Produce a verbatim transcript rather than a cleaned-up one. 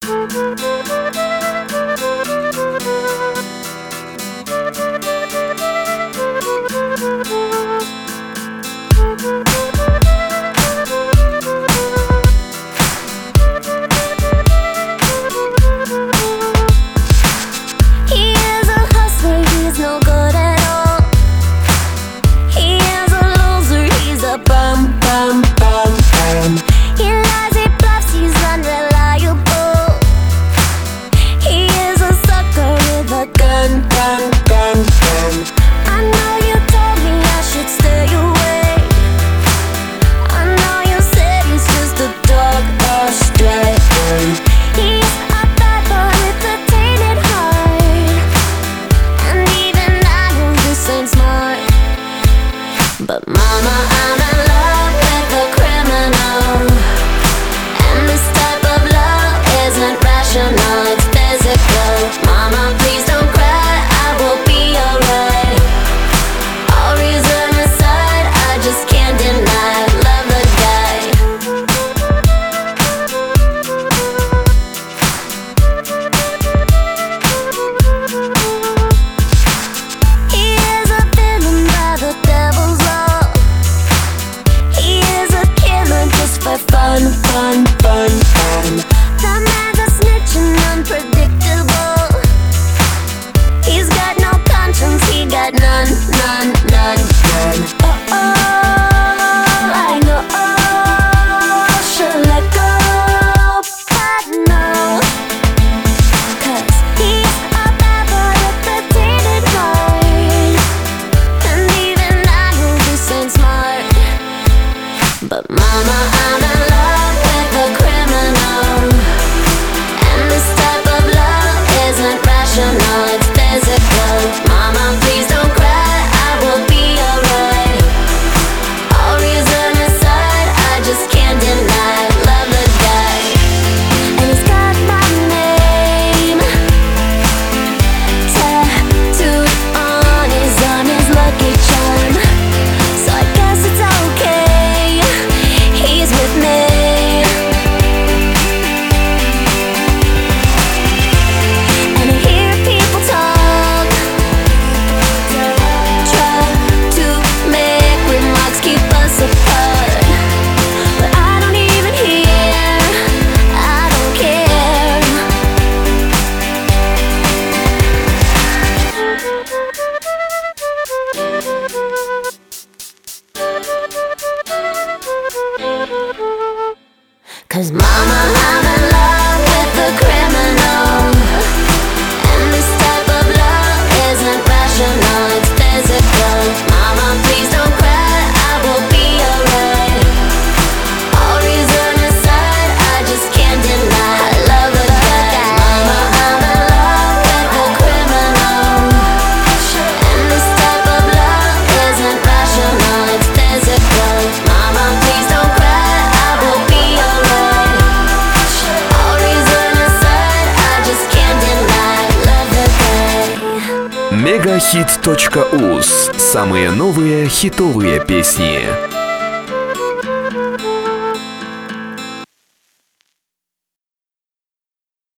But mama, I'm in love with a criminal, and this type of love isn't rational, it's physical. Mama, please don't cry, I will be alright. All reason aside, I just can't deny love the guy. He is a villain by the devil's law. He is a killer just for fun, fun, fun, fun. That man's a snitch and unpredictable. He's got no conscience, he got none, none, none, none. Oh, oh, I know, oh, should let go, but no. Cause he's a bad boy with a tainted mind, and even I know this ain't smart. But mama, I'm in love with a criminal, and this type of love isn't rational, it's physical. Mama, please don't cry, I will be alright. All reason aside, I just can't deny love the guy. And he's got my name tattooed on his arm, his lucky charm. So I guess it's okay, he's with me. And I hear people talk, try to make remarks, keep us apart. But I don't even hear, I don't care. Cause mama, I'm in love with a criminal, and this type of love isn't rational, it's physical. Mama, please don't cry, I will be alright. All reason aside, I just can't deny I love the guy. Mama, I'm in love with a criminal, and this type of love isn't rational, it's physical. Mama, please don't cry, I will be alright. All reason aside, I just can't deny love the guy. мегахит точка уз. Самые новые хитовые песни.